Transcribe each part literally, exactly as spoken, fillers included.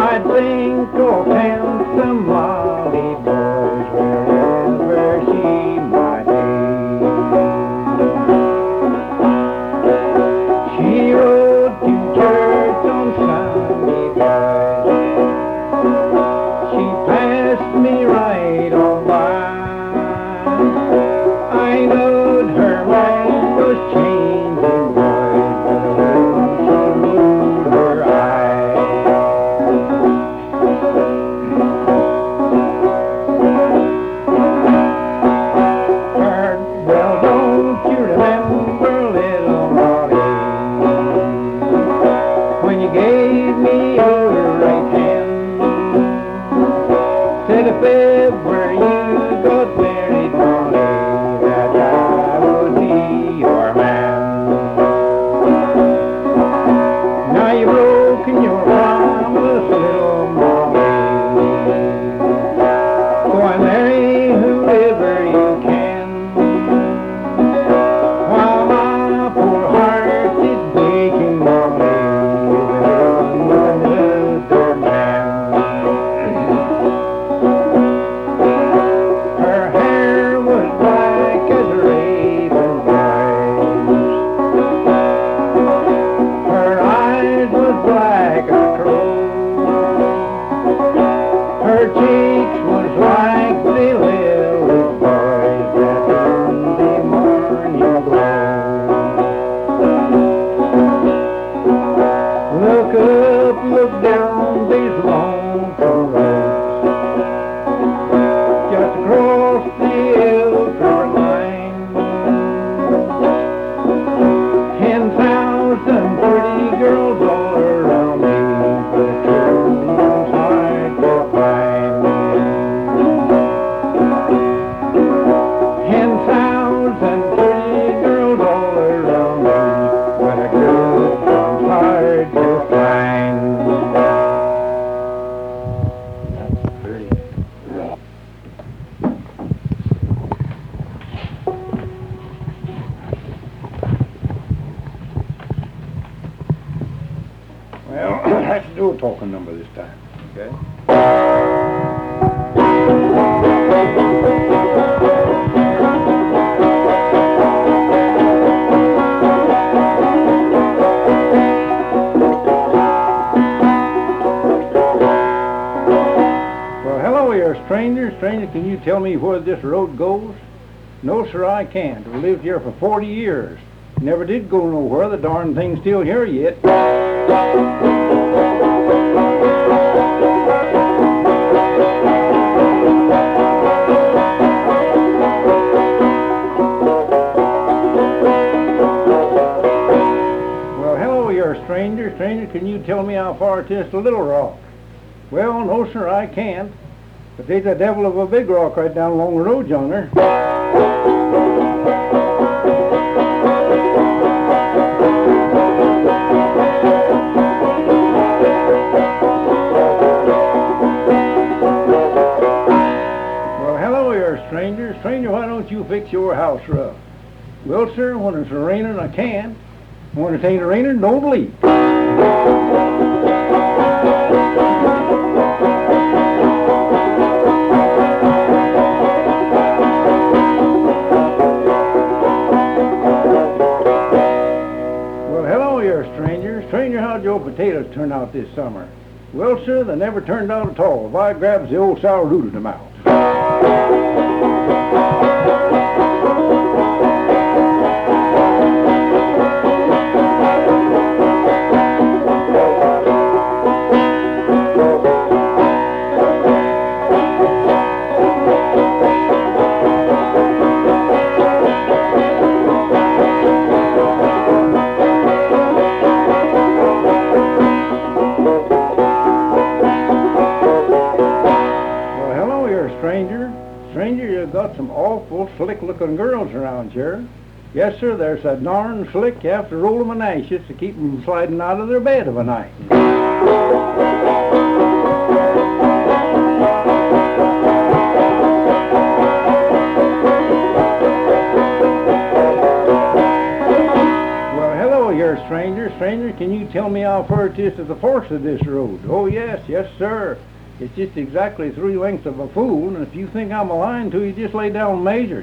I think of handsome Molly boys wherever she might be. She rode to church on Sunday night. She passed me right on by. I knowed her mind was changing, boys, when she moved her eye. Heard, well, don't you remember, little Molly, when you gave me your right hand? Said if ever you got married, Molly, that I would be your man. Now you've broken your promise, little Molly. Go and marry whoever you can, while my poor heart is breaking, Molly, with another man. Her hair was black as raven eyes. Her eyes was black as crow. Her cheeks was like the lily boys that in the morning glow. Look up, look down these lonesome roads, just across the Elk River line. Ten thousand pretty girls all around me, but the true one's hard to find. Ten thousand pretty girls all around me, but a good one's hard to find. That's pretty. Well, let's do a talking number this time, okay? Well, hello, you're a stranger. Stranger, can you tell me where this road goes? No, sir, I can't. I've lived here for forty years. Never did go nowhere. The darn thing's still here yet. Well, hello, you're a stranger. Stranger, can you tell me how far it is to Little Rock? Well, no, sir, I can't. But there's a devil of a big rock right down along the road yonder. Well, hello, you're a stranger. Stranger, why don't you fix your house rough? Well, sir, when it's raining, I can. When it ain't raining, don't leak. Well, hello, you're a stranger. Stranger, how'd your potatoes turn out this summer? Well, sir, they never turned out at all if I grabs the old sour root of them out. Stranger, you've got some awful slick-looking girls around here. Yes, sir, they're so darn slick you have to roll them in ashes to keep them from sliding out of their bed of a night. Well, hello, you're a stranger. Stranger stranger, can you tell me how far it is to the force of this road? Oh, yes, yes, sir. It's just exactly three lengths of a fool, and if you think I'm lying to you, just lay down and measure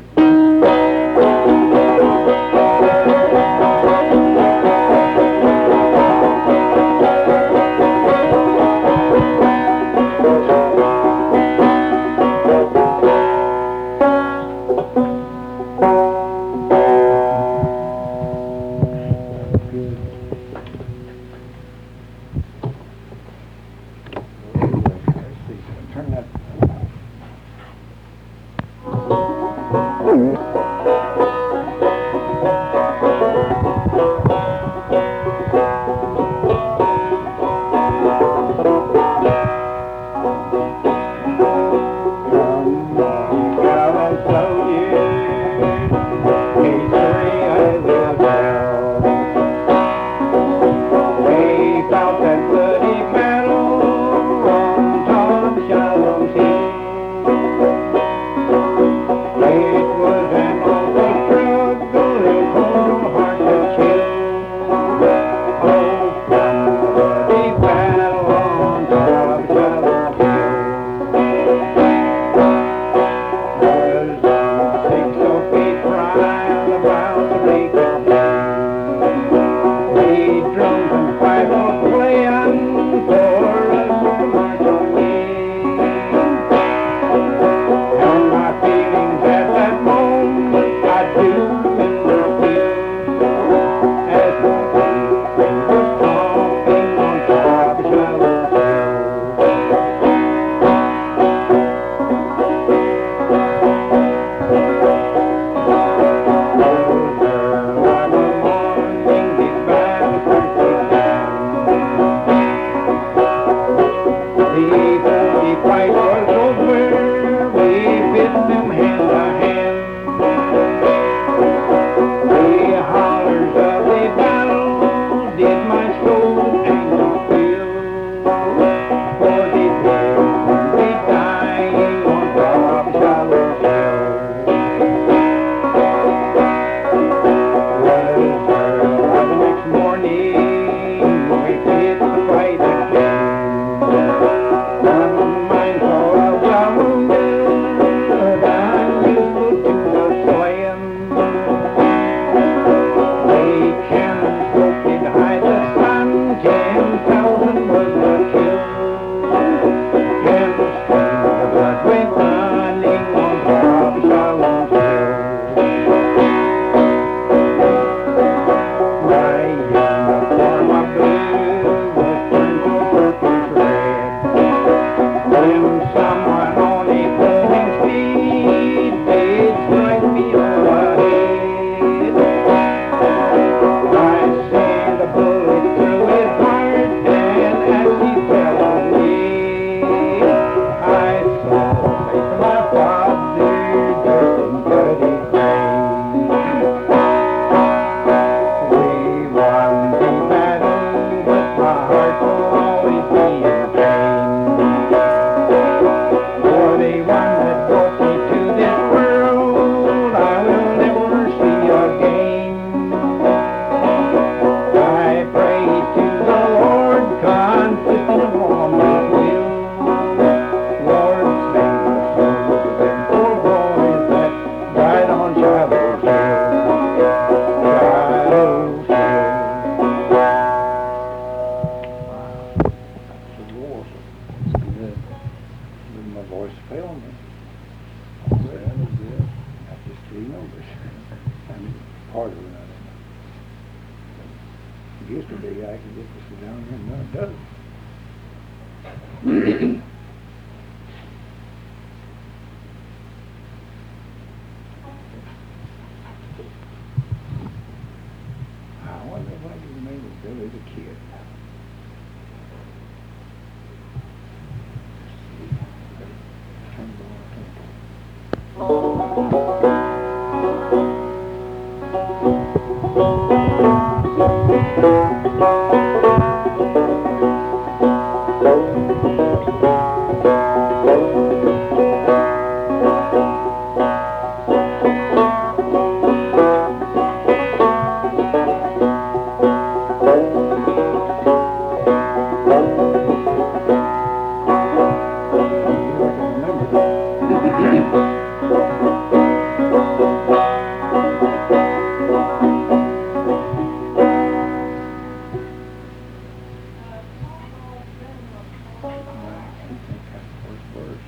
first.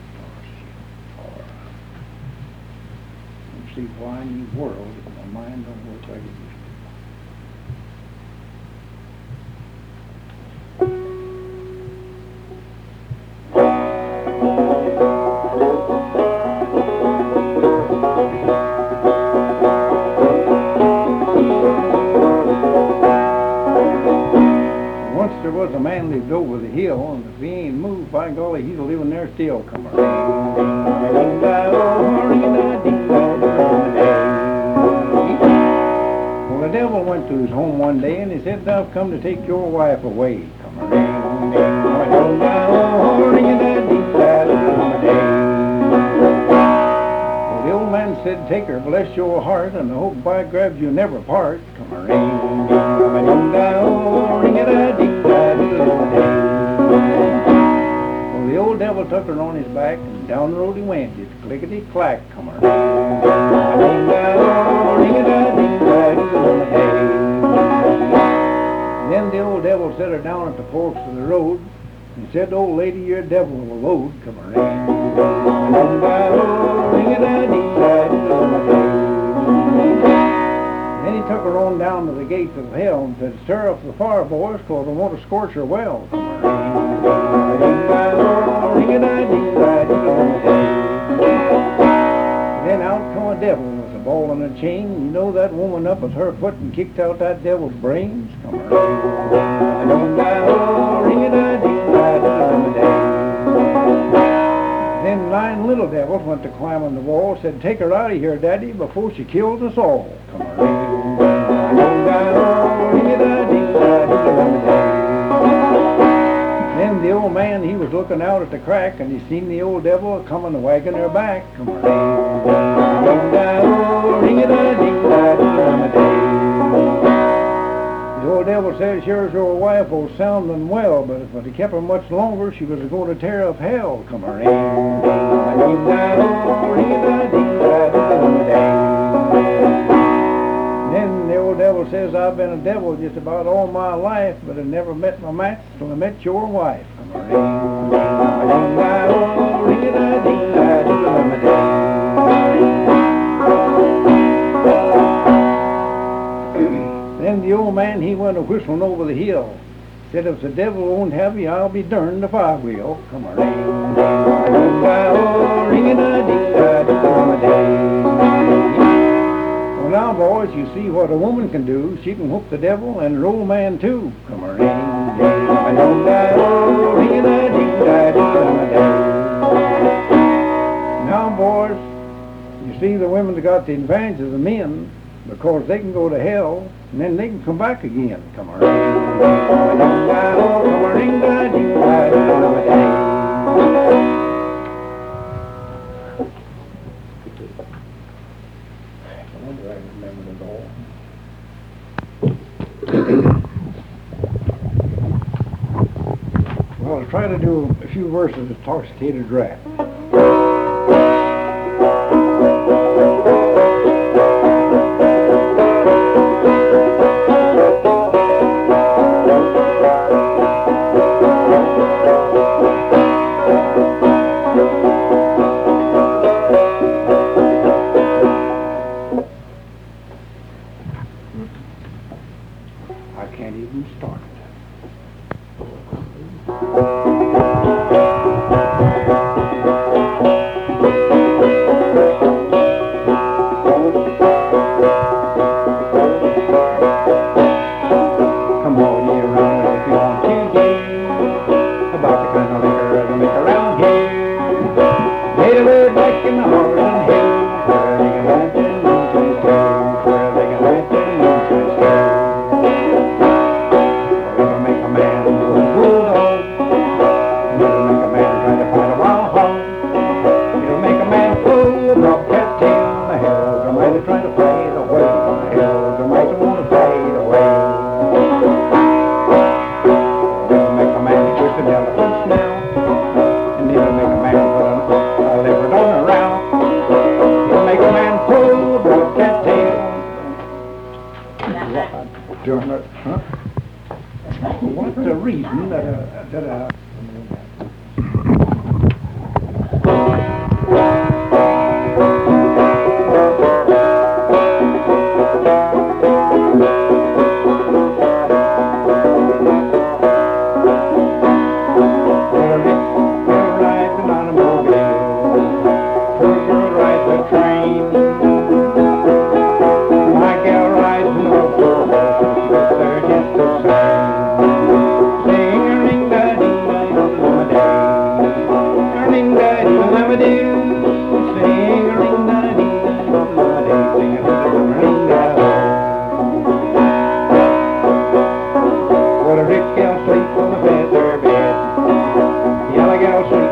Let's see why in the world if my mind don't work like it used to. There was a man lived over the hill, and if he ain't moved, by golly, he's living there still. Come on. Well, the devil went to his home one day, and he said, I've come to take your wife away. Come on. Well, the old man said, take her, bless your heart, and I hope by grabs you never part. Come on. Well, the old devil took her on his back, and down the road he went, just clickety-clack, come on. Then the old devil set her down at the forks of the road, and said, old lady, your devil will load, come on. Then he took her on down to the gates of hell and said, stir up the fire, boys, cause I want to scorch her well. Then out come a devil with a ball and a chain. You know that woman up with her foot and kicked out that devil's brains. Come Then nine little devils went to climb on the wall, said, take her out of here, Daddy, before she kills us all. Come Then the old man, he was looking out at the crack, and he seen the old devil coming and wagging her back. Come The old devil said, sure as your wife will sound them well, but if I'd kept her much longer, she was going to tear up hell. Come on. Then the old devil says, I've been a devil just about all my life, but I never met my match till I met your wife. Then the old man, he went a whistling over the hill. Said, if the devil won't have you, I'll be darned if I will. Come on. Well, now, boys, you see what a woman can do. She can whoop the devil and her old man, too. Come on. Now, boys, you see the women's got the advantage of the men, because they can go to hell, and then they can come back again. Come on. I wonder I remembered it all. Well, I'll try to do a few verses of Intoxicated Rat. I can't even start it.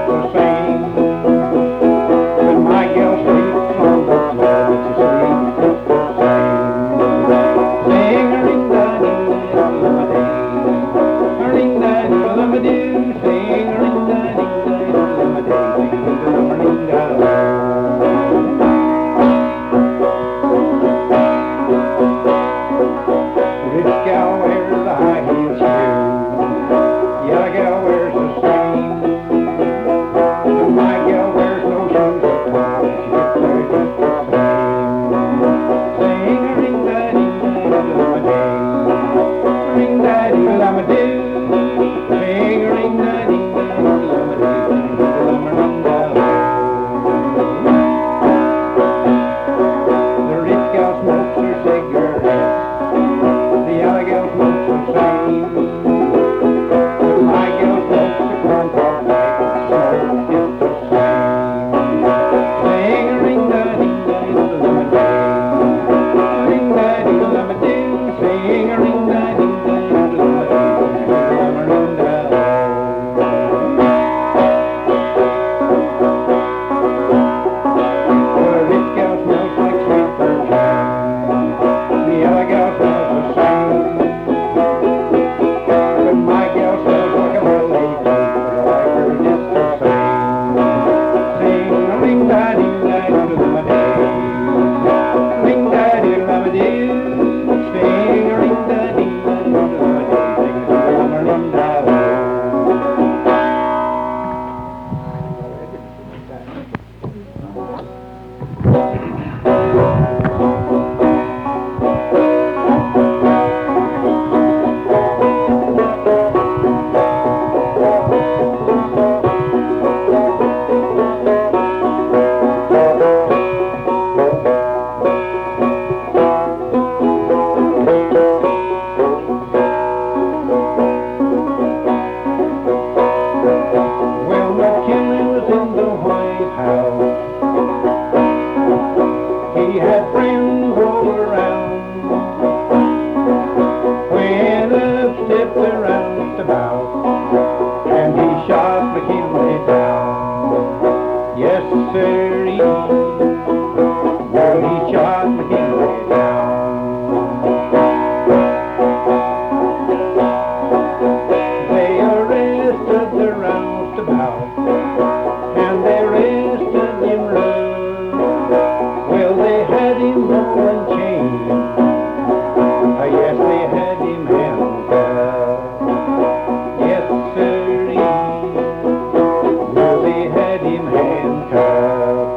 the same. When my gal sleeps on the floor that you sleep, it's the same. Sing-a-ring-da-ding-ding-ding-ding-ding-ding. A-ring-da-ding-ding-ding-ding. Rich gal wears a high heel shoe, yellow gal wears the same, but my gal wears no shoes at all. She gets there just the same. Sing-a-ring-da-ding-da-ding-da-ding, ring-da-ding-da-ding, the rich gal smokes her cigarettes, the yellow gal smokes the same, but my gal smokes the corncob pipe, smoke is the same. Sing-a-ring-da-ding-da-ding-da-ding, ring-da-ding-da-ding, Well, McKinley was in the White House. He had friends all around. Went up, stepped around about, and he shot McKinley down. Yes, sirree. Well, he shot McKinley down. They arrested the roustabout, and they arrested him rough. Well, they had him ball and chain. Ah, yes, they had him handcuffed. Yes, sirree. Well, they had him handcuffed.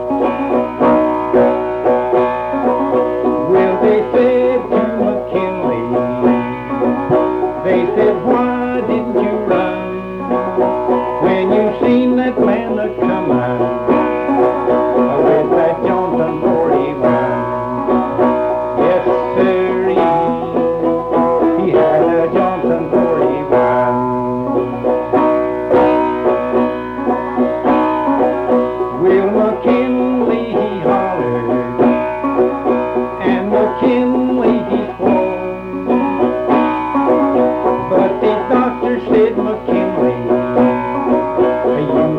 Well, they said to McKinley, they said, why didn't you run when you seen that man a comin' with that Johnson forty-one? Yes, sirree, he had a Johnson forty-one. Well, McKinley he hollered, and McKinley he swore, but the doctor said, McKinley, you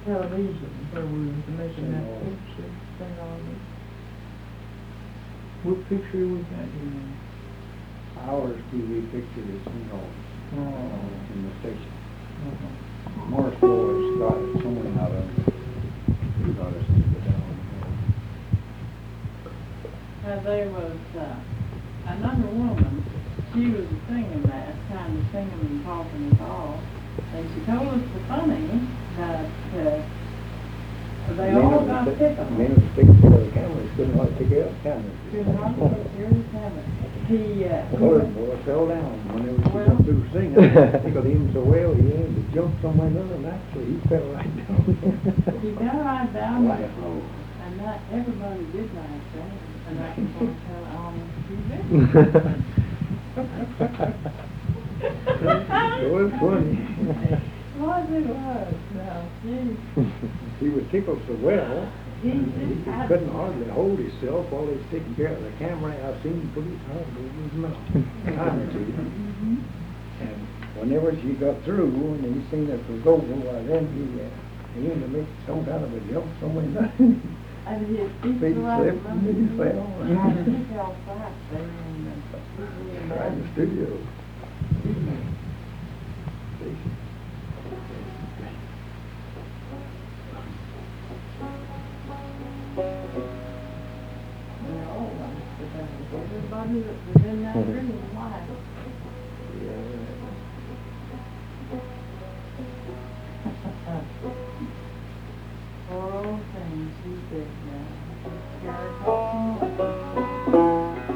television where we was making that picture thing on it. What picture we got here? Ours T V picture is in Rose, Oh. in the station. Uh-huh. Morrisville has got it somewhere out of it. He got us to go down Now, there was, uh, another woman, she was a singing last, kind of singing and talking and all, and she told us the funny that, uh, they all got tickled. Men was sticking to the cameras, couldn't like take out the cameras. Couldn't hardly take care of the camera. He, uh, The colored boy fell down when they was Well- through singing. It tickled him so well, he had to jump somewhere or another, and actually he fell right down. he got right down to the Laugh. floor, and that, everybody did laugh then, and I can go and tell almost you did. It was funny. Was it was, now, gee. He was tickled so well, He he just had. couldn't hardly hold himself while he was taking care of the camera. I seen him put his hand over his mouth. Time or two. Mhm. And whenever she got through and he seen it was over, well, then he, uh, he had to make some kind of a jump somewhere. And his feet Feet fell out slipped from and under he him. fell. And he fell flat there in the, Right in the studio. They're all like the everybody that was in that room laughed. Poor old thing, she said, now, scared her.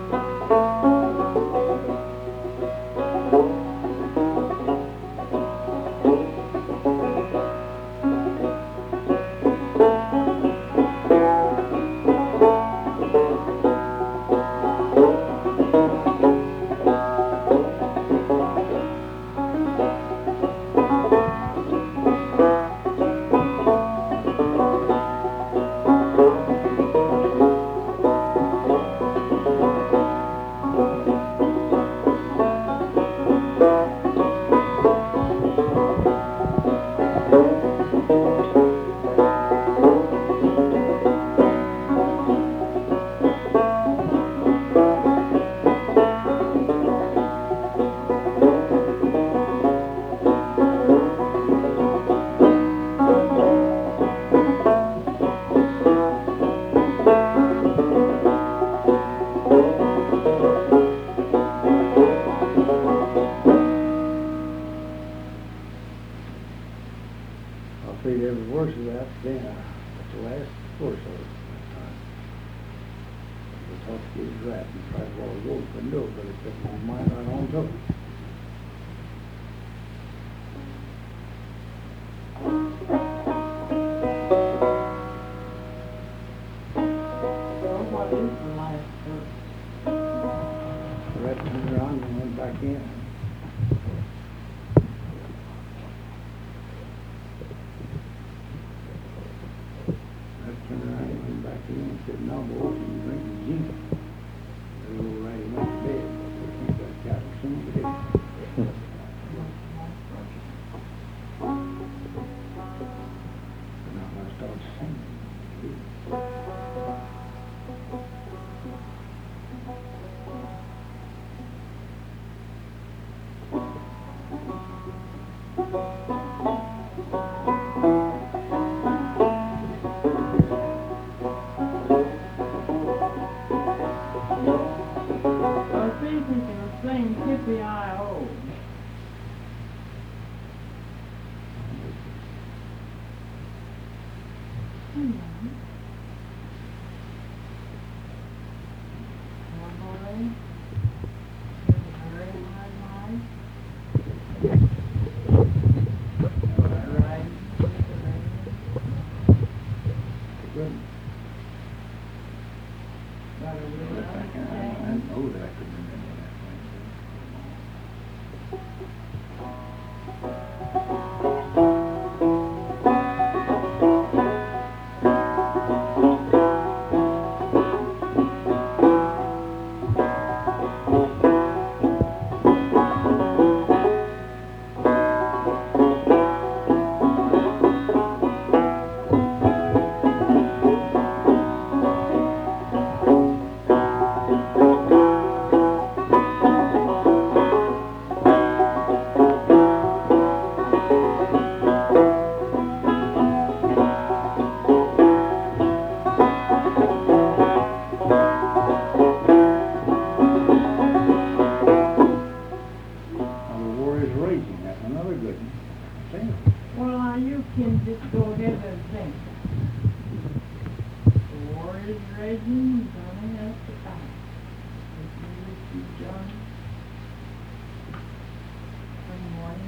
I'll say every verse of that, then, that's the last verse of it. The talk is right, and tried to all go, couldn't do it, but it took my mind right on to it. So what is the last verse? Red turned around and went back in. Red turned around and went back in and said, "No, boys, you drink the gin." They go right and went to bed, but they can't get cattle soon to day. And I'm gonna start singing. Well, see if he can sing Yippee-I-O. Good. I know that I could remember that thing. can just go ahead and sing. The war is raging, Johnny has to fight. If you wish you, Johnny, good morning.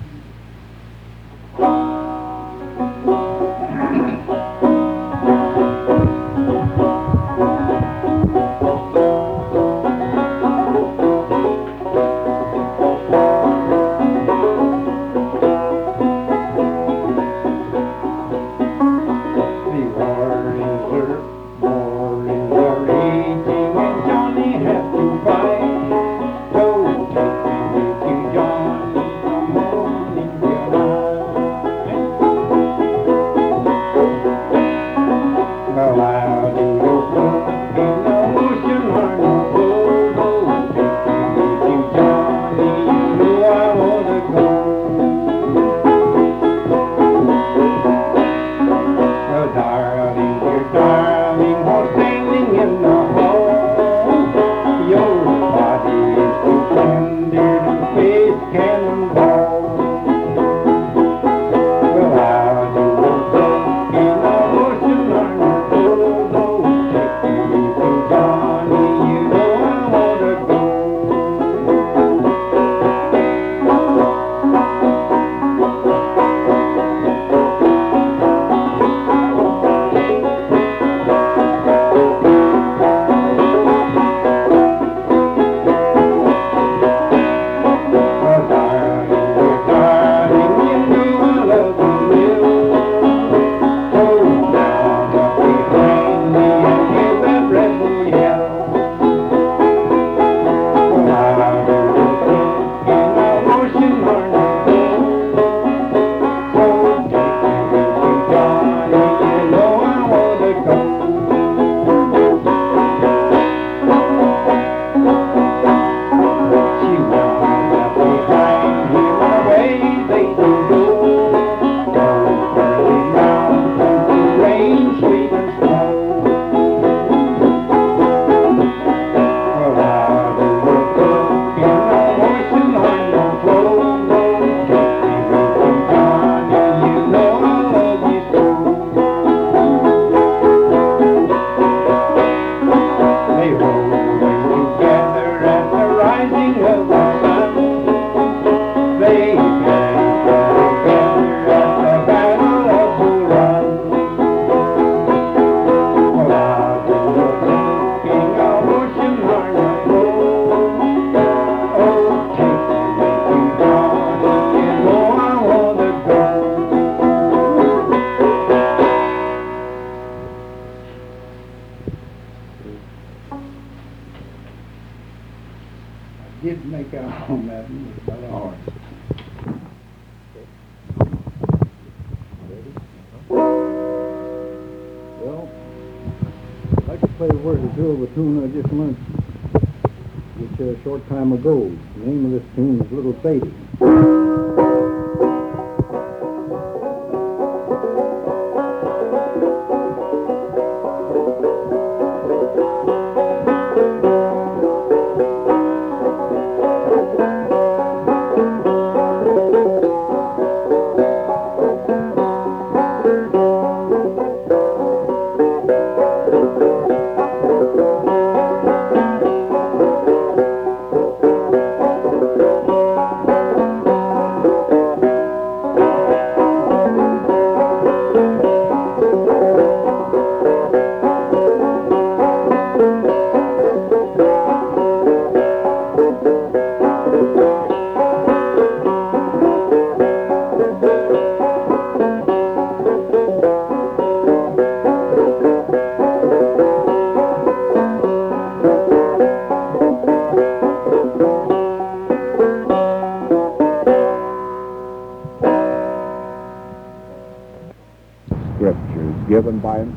Did make out on that one, but all right. Well, I'd like to play a word or two of a tune I just learned which a short time ago. The name of this tune is Little Sadie. Scriptures given by him.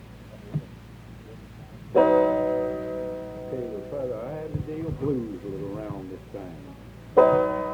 Okay, well, Father, I had the deal blues a little round this time.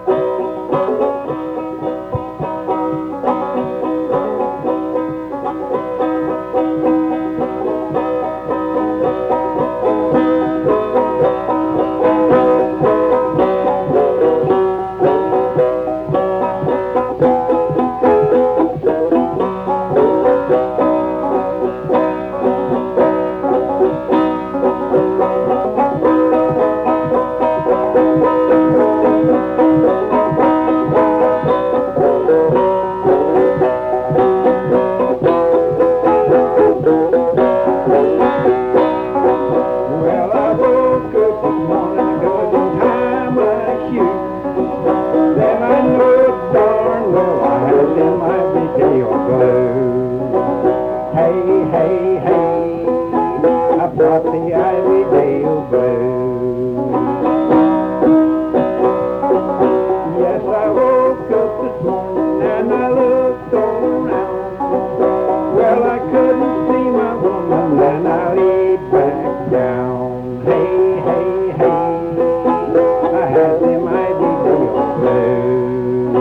blues. Hey, hey, hey, I brought the Ivydale blues. Yes, I woke up this morning and I looked all around. Well, I couldn't see my woman and I laid back down. Hey, hey, hey, I had them Ivydale blues.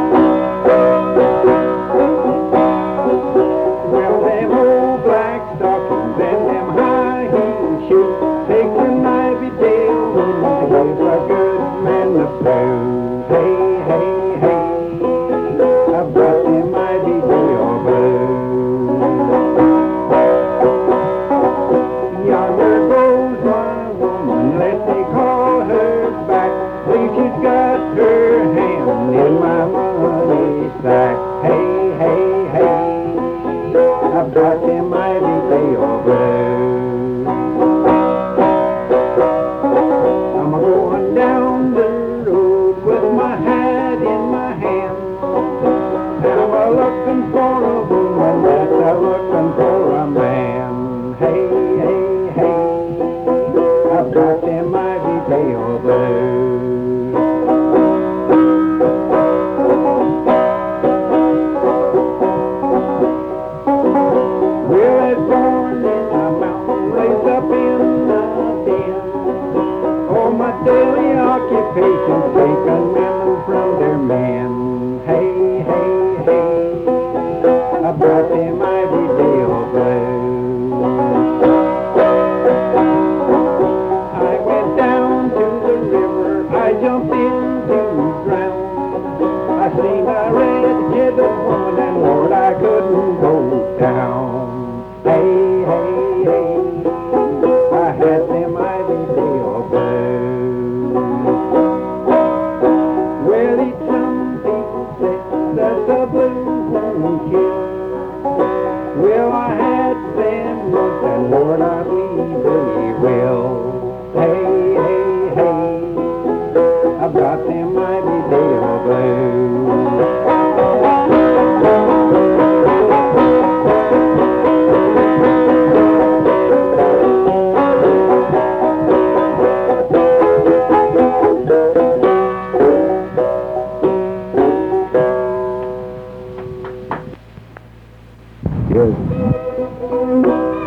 Well, them old black stockings and them high heel shoes takes an Ivydale woman to give a good man the blues. Hey, hey, hey, I brought them Ivydale blues. Yonder goes my woman, let's they call her back. See, she's got her hand in my money sack. Hey, hey, hey, I brought them Ivydale blues. I'm a-going down the road with my hat in my hand. I'm a-looking for a woman that's a-looking for a man. Hey, hey, hey, I brought them Ivydale blues. Well, I was born in a mountain, raised up in a den. Oh, my daily occupation's taking women from their men. Hey, hey, hey, I brought them Ivydale blues. I went down to the river, I jumped in to drown. I seen a red-headed woman and Lord, I couldn't go down. Hey, hey, hey, I had them Ivydale blues. Well, each some people say that the blues won't kill. Well, I had them once and Lord, I believe they will. Hey, hey, hey, I got them Ivydale blues. Yes.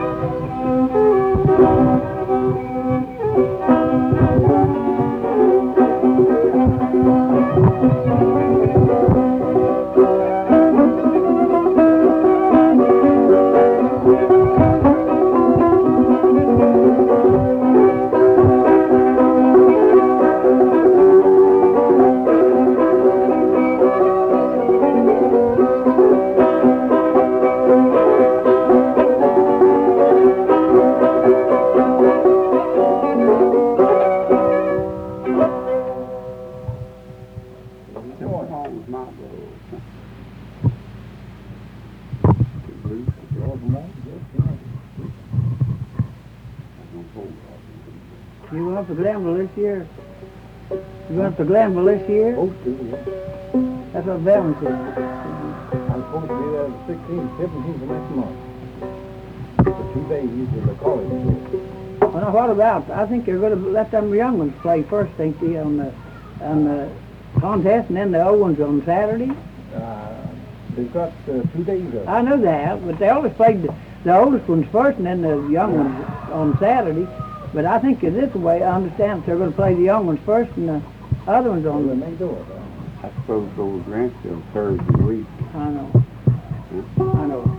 You went up to Glenville this year? You went up to Glenville this year? Supposed to, yeah. That's what Bevan said. I'm supposed to be there the sixteenth, seventeenth of next month. For two days in the college school. Well, now what about, I think you're going to let them young ones play first, ain't you, on the, on the contest, and then the old ones on Saturday? Uh, they've got uh, two days of it. I know that, but they always played the, the oldest ones first and then the young ones on Saturday. But I think in this way, I understand they're going to play the young ones first and the other ones on When the... they do it, uh, I suppose those Grantsville Thursday week. I know. I know.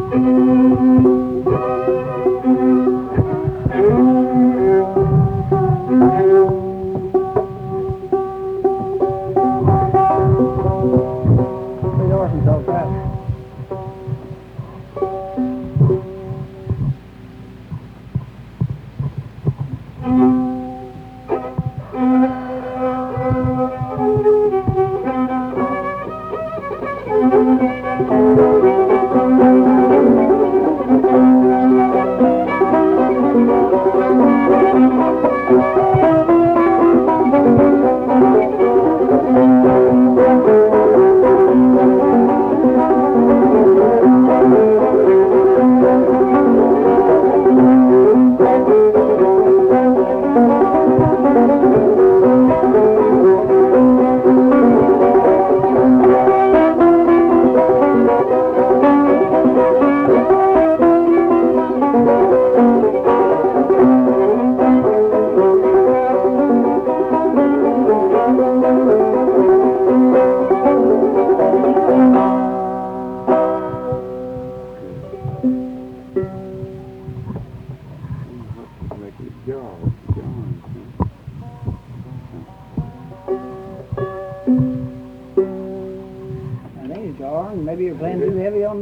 Play Arkansas Saturday. Thank you.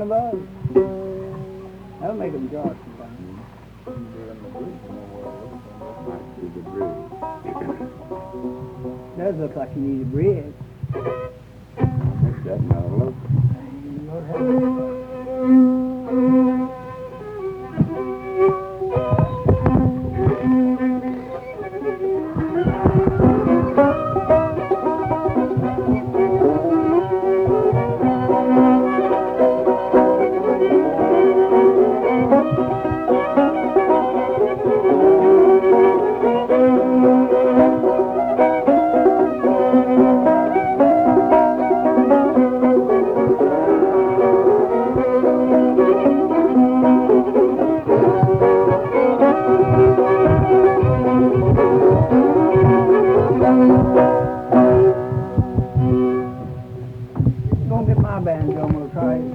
those. That'll make them jar sometimes. Might be the bridge. Does look like you need a bridge. That's not a local. Lord help us. Gonna get my banjo, I'm gonna try it.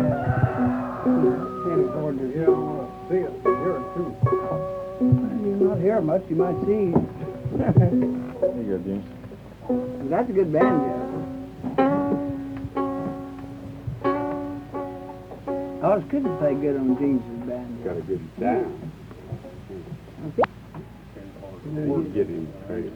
Can't afford to. Yeah, I wanna see it, hear it too. You not hear much, you might see. There you go, James. That's a good banjo. Oh, it's good to play good on James's banjo. Got a good sound. We'll get him straight.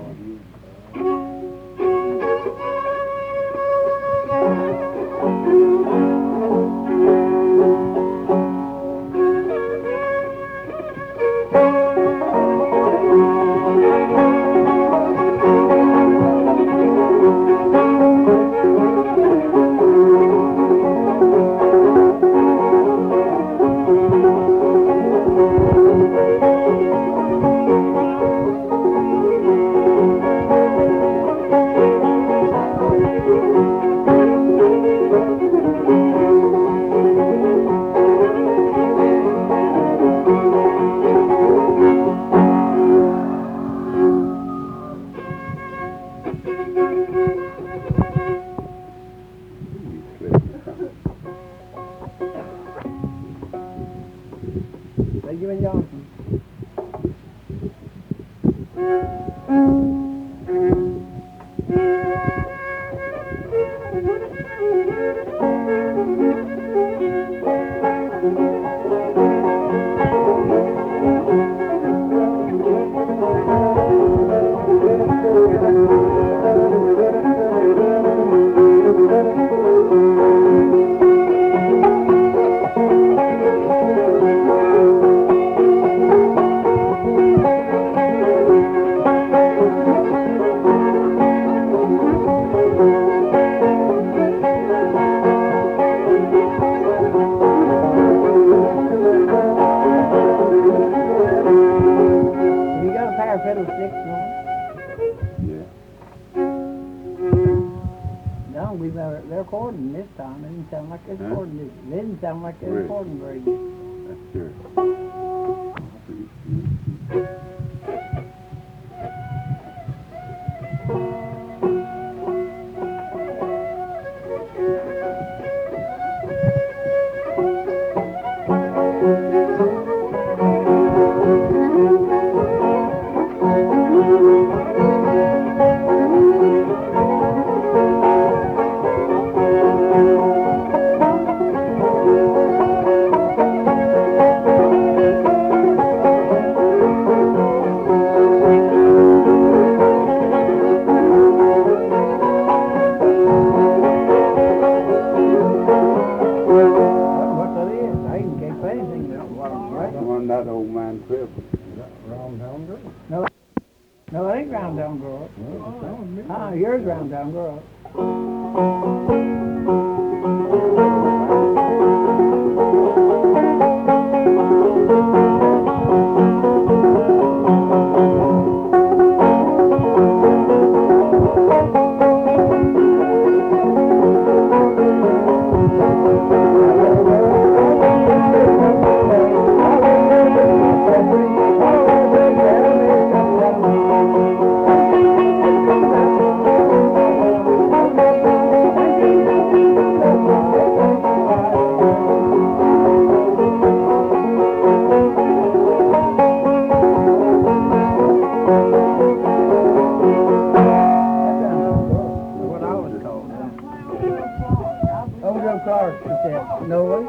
Benjamin Johnson. Have you got a pair of fiddlesticks, no? Yeah. No, we they're, they're recording this time. They didn't sound like they're Huh? recording this. They didn't sound like they're Really? recording very good. That's good. What, what that is? I even can't play anything that what I'm That's the playing. one that old man Trevor. Round down girl. No, it ain't round down girl. Well, it sounds me. Ah, yours round down girl. boys.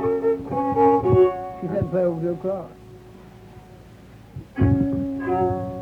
She said play over two o'clock.